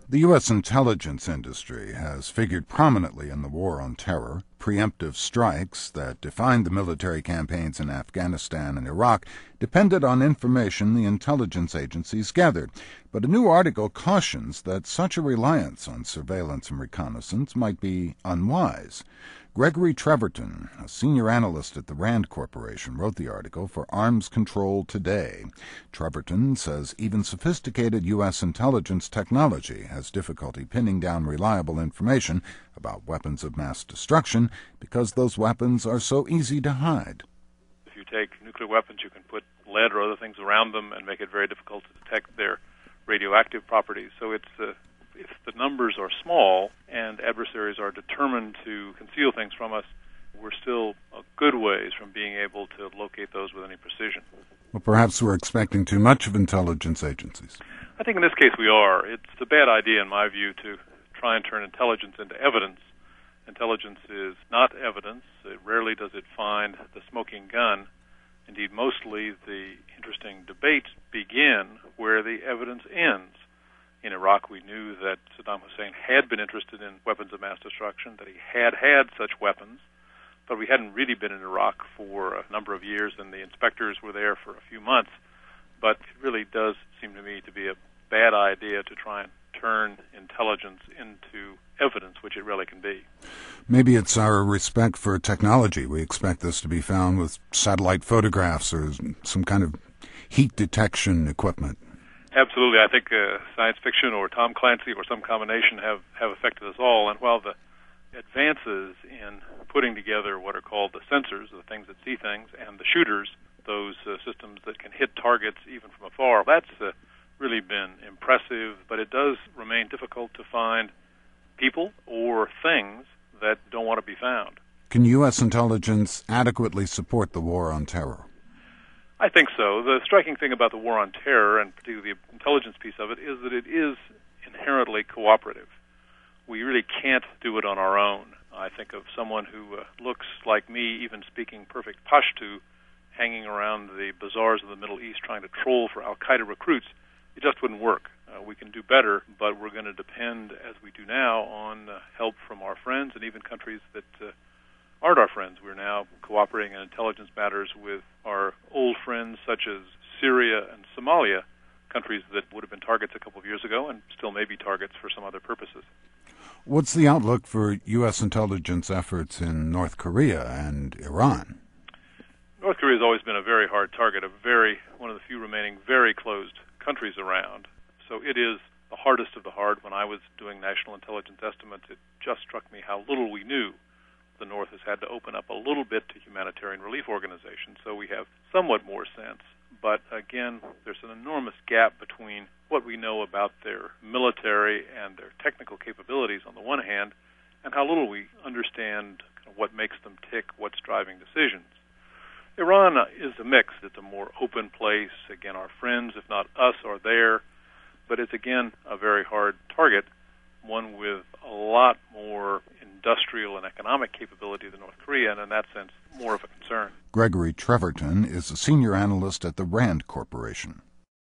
The U.S. intelligence industry has figured prominently in the war on terror. Preemptive strikes that defined the military campaigns in Afghanistan and Iraq depended on information the intelligence agencies gathered. But a new article cautions that such a reliance on surveillance and reconnaissance might be unwise. Gregory Treverton, a senior analyst at the RAND Corporation, wrote the article for Arms Control Today. Treverton says even sophisticated U.S. intelligence technology has difficulty pinning down reliable information about weapons of mass destruction because those weapons are so easy to hide. If you take nuclear weapons, you can put lead or other things around them and make it very difficult to detect their radioactive properties. So if the numbers are small and adversaries are determined to conceal things from us, we're still a good ways from being able to locate those with any precision. Well, perhaps we're expecting too much of intelligence agencies. I think in this case we are. It's a bad idea, in my view, to try and turn intelligence into evidence. Intelligence is not evidence. Rarely does it find the smoking gun. Indeed, mostly the interesting debates begin where the evidence ends. In Iraq, we knew that Saddam Hussein had been interested in weapons of mass destruction, that he had such weapons, but we hadn't really been in Iraq for a number of years, and the inspectors were there for a few months. But it really does seem to me to be a bad idea to try and turn intelligence into evidence, which it really can be. Maybe it's our respect for technology. We expect this to be found with satellite photographs or some kind of heat detection equipment. Absolutely. I think science fiction or Tom Clancy or some combination have affected us all. And while the advances in putting together what are called the sensors, the things that see things, and the shooters, those systems that can hit targets even from afar, that's really been impressive. But it does remain difficult to find people or things that don't want to be found. Can U.S. intelligence adequately support the war on terror? I think so. The striking thing about the war on terror, and particularly the intelligence piece of it, is that it is inherently cooperative. We really can't do it on our own. I think of someone who looks like me, even speaking perfect Pashto, hanging around the bazaars of the Middle East trying to troll for al-Qaeda recruits. It just wouldn't work. We can do better, but we're going to depend, as we do now, on help from our friends and even countries that aren't our friends. We're now cooperating in intelligence matters with our old friends such as Syria and Somalia, countries that would have been targets a couple of years ago and still may be targets for some other purposes. What's the outlook for U.S. intelligence efforts in North Korea and Iran? North Korea has always been a very hard target, one of the few remaining very closed countries around. So it is the hardest of the hard. When I was doing national intelligence estimates, it just struck me how little we knew. The North has had to open up a little bit to humanitarian relief organizations, so we have somewhat more sense. But again, there's an enormous gap between what we know about their military and their technical capabilities on the one hand, and how little we understand what makes them tick, what's driving decisions. Iran is a mix. It's a more open place. Again, our friends, if not us, are there. But it's, again, a very hard target, one with a lot more industrial and economic capability than North Korea, and in that sense, more of a concern. Gregory Treverton is a senior analyst at the RAND Corporation.